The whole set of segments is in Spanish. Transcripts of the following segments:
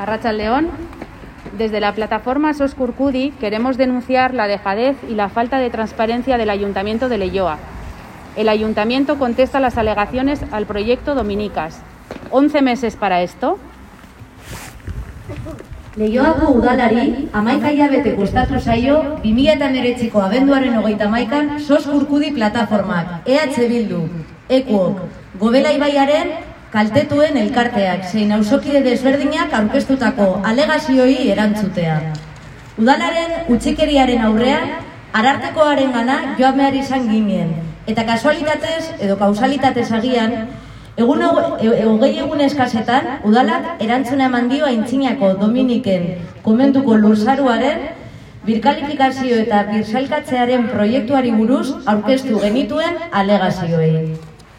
Arratsaldeon. Desde la plataforma SOS Kurkudi queremos denunciar la dejadez y la falta de transparencia del Ayuntamiento de Leioa. El Ayuntamiento contesta las alegaciones al proyecto Dominicas. 11 meses para esto. Leioako udalari 11 hilabete kostatu zaio 2019ko abenduaren 31an SOS Kurkudi plataformak, EH Bildu, EKUok, Gobela ibaiaren kaltetuen elkarteak zein auzokide desberdinak aurkeztutako alegazioei erantzutea. Udalaren utzikeriaren aurrean arartekoarengana joan behar izan ginen, eta kasualitatez edo kausalitatez agian, hogei egun eskasetan, udalak erantzuna eman dio Aintzinako Dominiken komentuko lursaruaren birkalifikazio eta birsailkatzearen proiektuari buruz aurkeztu genituen alegazioei.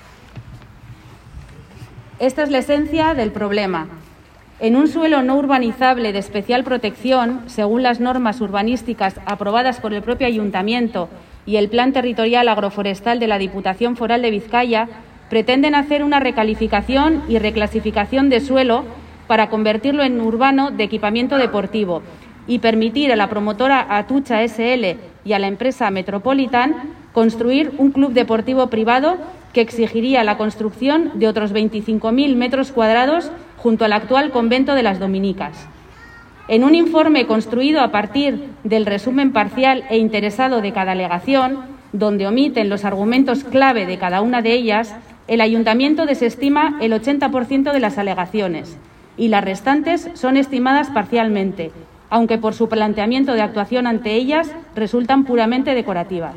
Esta es la esencia del problema. En un suelo no urbanizable de especial protección, según las normas urbanísticas aprobadas por el propio Ayuntamiento y el Plan Territorial Agroforestal de la Diputación Foral de Vizcaya, pretenden hacer una recalificación y reclasificación de suelo para convertirlo en urbano de equipamiento deportivo y permitir a la promotora Atucha SL y a la empresa Metropolitan construir un club deportivo privado que exigiría la construcción de otros 25.000 metros cuadrados junto al actual convento de las Dominicas. En un informe construido a partir del resumen parcial e interesado de cada alegación, donde omiten los argumentos clave de cada una de ellas, el Ayuntamiento desestima el 80% de las alegaciones y las restantes son estimadas parcialmente, aunque por su planteamiento de actuación ante ellas resultan puramente decorativas.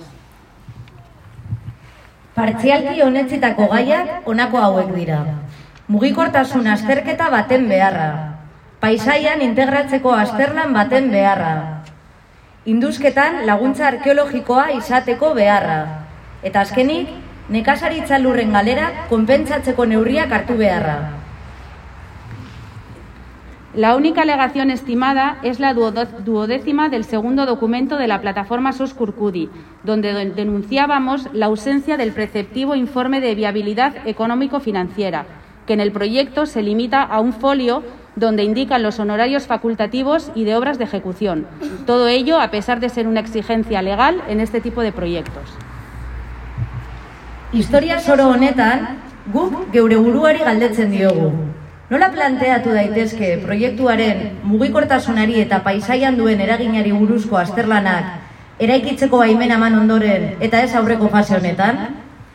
Partzialki onetzitako gaiak honako hauek dira. Mugikortasun azterketa baten beharra. Paisaian integratzeko azterlan baten beharra. Indusketan laguntza arkeologikoa izateko beharra. Eta azkenik, nekazaritza lurren galerak konpentsatzeko neurriak hartu beharra. La única alegación estimada es la duodécima del segundo documento de la plataforma SOS Kurkudi, donde denunciábamos la ausencia del preceptivo informe de viabilidad económico-financiera, que en el proyecto se limita a un folio donde indican los honorarios facultativos y de obras de ejecución. Todo ello a pesar de ser una exigencia legal en este tipo de proyectos. Historia zoro honetan, guk geure buruari galdetzen diogu. Nola planteatu daitezke proiektuaren mugikortasunari eta paisaian duen eraginari buruzko azterlanak eraikitzeko baimena eman ondoren eta ez aurreko fase honetan?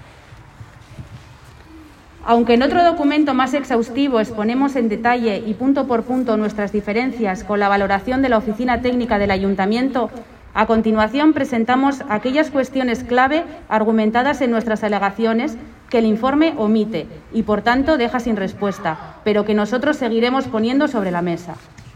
Aunque en otro documento más exhaustivo exponemos en detalle y punto por punto nuestras diferencias con la valoración de la Oficina Técnica del Ayuntamiento, a continuación presentamos aquellas cuestiones clave argumentadas en nuestras alegaciones que el informe omite y, por tanto, deja sin respuesta, pero que nosotros seguiremos poniendo sobre la mesa.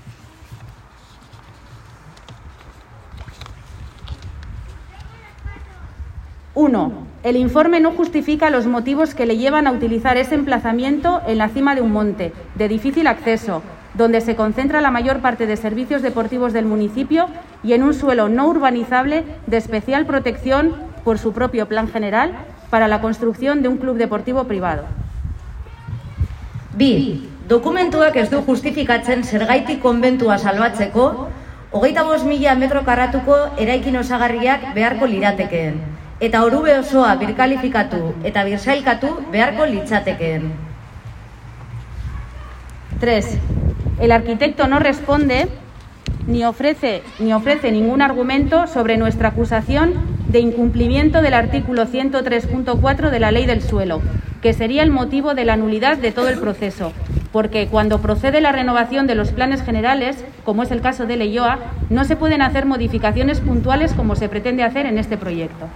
1. El informe no justifica los motivos que le llevan a utilizar ese emplazamiento en la cima de un monte, de difícil acceso, donde se concentra la mayor parte de servicios deportivos del municipio y en un suelo no urbanizable de especial protección por su propio plan general para la construcción de un club deportivo privado. 2. Dokumentuak ez du justifikatzen zergaitik konbentua salbatzeko 25.000 metro karratuko eraikin osagarriak beharko liratekeen, eta orube osoa birkalifikatu eta birsailkatu beharko litzatekeen. 3. El arquitecto no responde ni ofrece ningún argumento sobre nuestra acusación de incumplimiento del artículo 103.4 de la Ley del Suelo, que sería el motivo de la nulidad de todo el proceso, porque cuando procede la renovación de los planes generales, como es el caso de Leioa, no se pueden hacer modificaciones puntuales como se pretende hacer en este proyecto.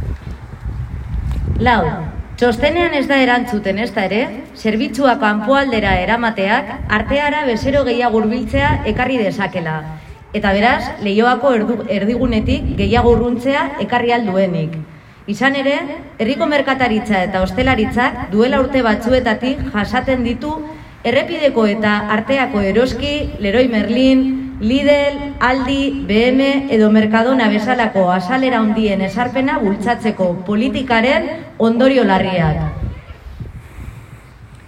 4. Txostenean ez da erantzuten ezta ere, zerbitzua kanpoaldera eramateak arteara bezero gehiago hurbiltzea ekarri dezakela, eta beraz, Leioako erdigunetik gehiago urruntzea ekarri alduenik. Izan ere, herriko merkataritza eta ostelaritzak duela urte batzuetatik jasaten ditu errepideko eta arteako eroski, Leroy Merlin, Lidl, Aldi, BM edo Mercadona bezalako azalera handien esarpena bultzatzeko politikaren ondorio larriak.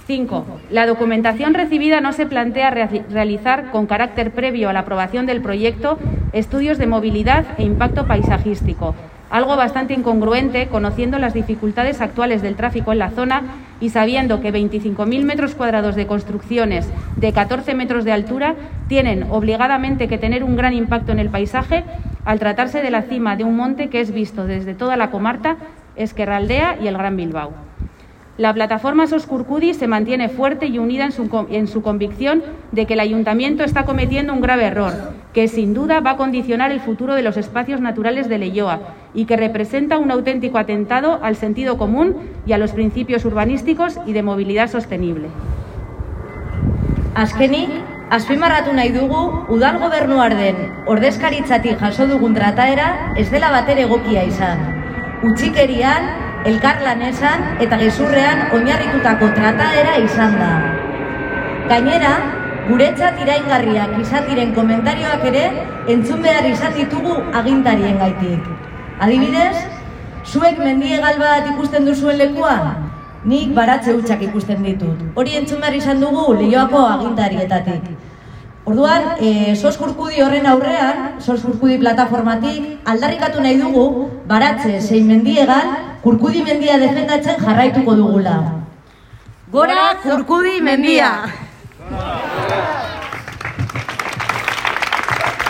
5. La documentación recibida no se plantea realizar con carácter previo a la aprobación del proyecto estudios de movilidad e impacto paisajístico, algo bastante incongruente conociendo las dificultades actuales del tráfico en la zona y sabiendo que 25.000 metros cuadrados de construcciones de 14 metros de altura tienen obligadamente que tener un gran impacto en el paisaje al tratarse de la cima de un monte que es visto desde toda la comarca, Ezkerraldea y el Gran Bilbao. La plataforma SOS Kurkudi se mantiene fuerte y unida en su convicción de que el Ayuntamiento está cometiendo un grave error, que sin duda va a condicionar el futuro de los espacios naturales de Leioa y que representa un auténtico atentado al sentido común y a los principios urbanísticos y de movilidad sostenible. Azkenik, azpimarratu nahi dugu, udal gobernuaren ordezkaritzatik jaso dugun trataera ez dela batere egokia izan. Utzikerian, elkarlanean eta gezurrean oinarritutako trataera izan da. Gainera, guretzat iraingarriak izan diren komentarioak ere entzun behar izan ditugu agintarien gaitik. Adibidez, zuek mendiegal bat ikusten duzuen lekuan? Nik baratze hutsak ikusten ditut. Hori entzun behar izan dugu Leioako agintarietatik. Orduan, SOS Kurkudi horren aurrean, SOS Kurkudi plataformatik, aldarrikatu nahi dugu, baratze zein mendiegal, Kurkudi mendia defendatzen jarraituko dugula. Gora Kurkudi mendia!